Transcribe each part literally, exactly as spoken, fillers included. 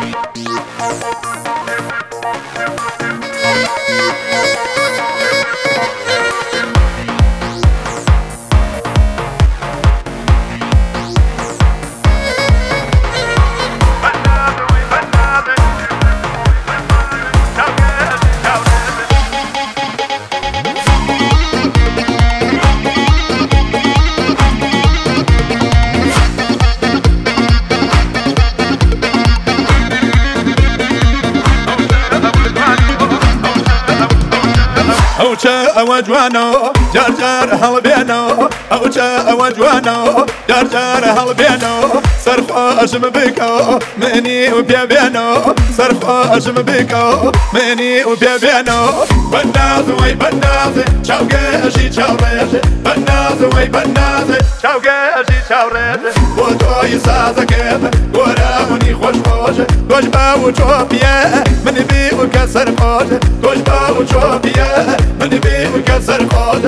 اوچه اوجوانو جار جار هل بینو اوچه اوجوانو جار جار هل بینو سرخوشم بکو منی و بیا بینو سرخوشم بکو منی و بیا بینو بناز وی بناز چاوگشی چاورش بناز وی بناز چاوگشی چاورش و توی سازکت گورمونی خوش خوش گوش باو چوبیه من بی و کسر خوش گوش باو چوبیه من بی و کسر خوش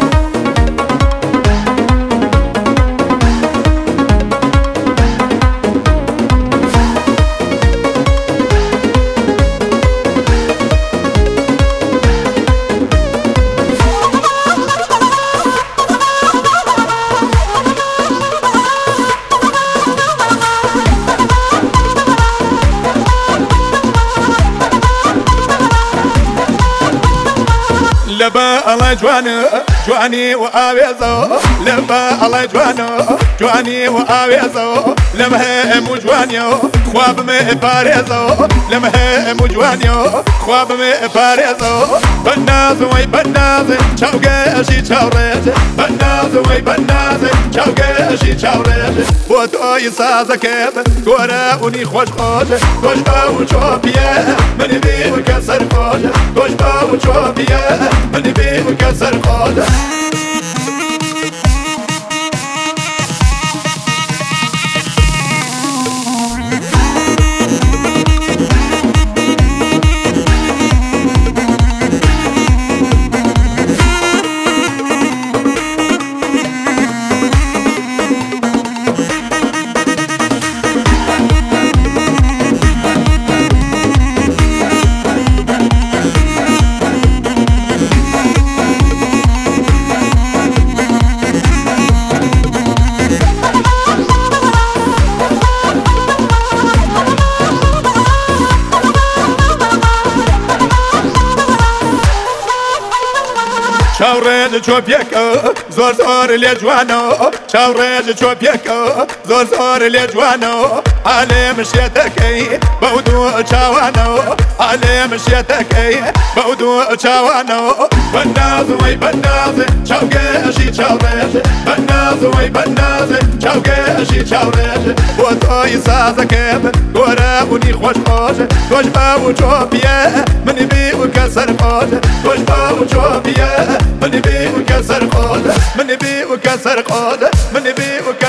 لبا الله جوانو جواني وآويزو لبا الله جوانو جواني وآويزو لمهم جوانيو خواب مي باريزو لمهم جوانيو خواب مي باريزو بناز وي بناز چاوگشي چاورج بناز وي بناز چاوگشي چاورج بو توي سازكت گوروني خوش خوش خوش باو چوبيه من بي وكسر خوش خوش باو چوبيه من بي وكسر خوش چاورج چوبیکو زور زور لجوانو چاورج چوبیکو زور زور لجوانو علم شیتکی بودو چاوانو علم شیتکی بودو چاوانو بناز وی بناز چاوگشی چاورج بناز وی بناز چاوگشی چاورج بو توی سازکت گورونی خوش خوش خوش باو چوبیه من بی و کسر خوش خوش باو چوبیه من بي وكسر قوده من بي وكسر قوده من بي وكسر